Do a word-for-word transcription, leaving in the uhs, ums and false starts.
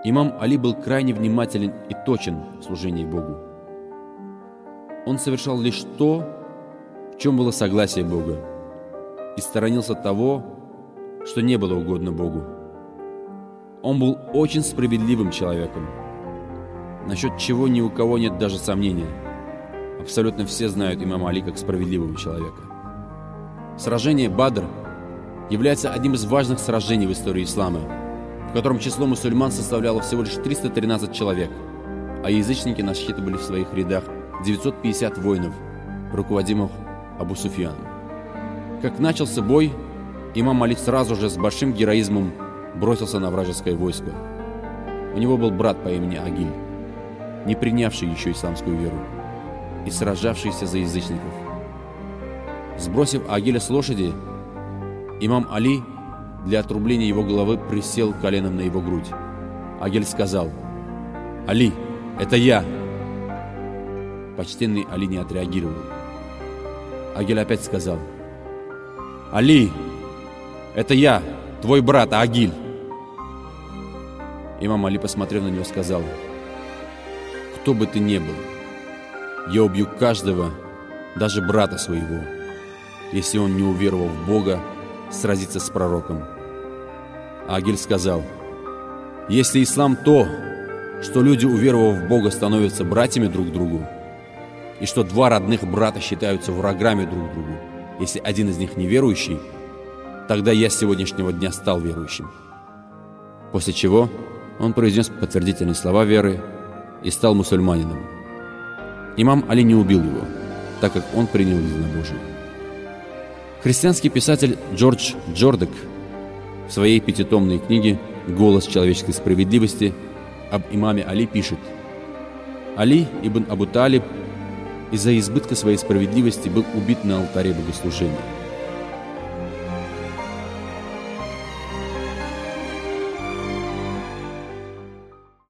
Имам Али был крайне внимателен и точен в служении Богу. Он совершал лишь то, в чем было согласие Бога, и сторонился того, что не было угодно Богу. Он был очень справедливым человеком, насчет чего ни у кого нет даже сомнения. Абсолютно все знают имама Али как справедливого человека. Сражение Бадр является одним из важных сражений в истории ислама, в котором число мусульман составляло всего лишь триста тринадцать человек, а язычники насчитывали в своих рядах девятьсот пятьдесят воинов, руководимых Абу Суфьяном. Как начался бой, имам Али сразу же с большим героизмом бросился на вражеское войско. У него был брат по имени Агиль, не принявший еще исламскую веру и сражавшийся за язычников. Сбросив Агиля с лошади, имам Али для отрубления его головы присел коленом на его грудь. Агиль сказал: «Али, это я!» Почтенный Али не отреагировал. Агиль опять сказал: «Али, это я, твой брат Агиль!» Имам Али, посмотрев на него, сказал: «Кто бы ты ни был, я убью каждого, даже брата своего, если он, не уверовав в Бога, сразится с пророком». А Агиль сказал: «Если ислам то, что люди, уверовав в Бога, становятся братьями друг другу, и что два родных брата считаются врагами друг другу, если один из них неверующий, тогда я с сегодняшнего дня стал верующим». После чего он произнес подтвердительные слова веры и стал мусульманином. Имам Али не убил его, так как он принял единобожие. Христианский писатель Джордж Джордак в своей пятитомной книге «Голос человеческой справедливости» об имаме Али пишет: «Али ибн Абу Талиб из-за избытка своей справедливости был убит на алтаре богослужения.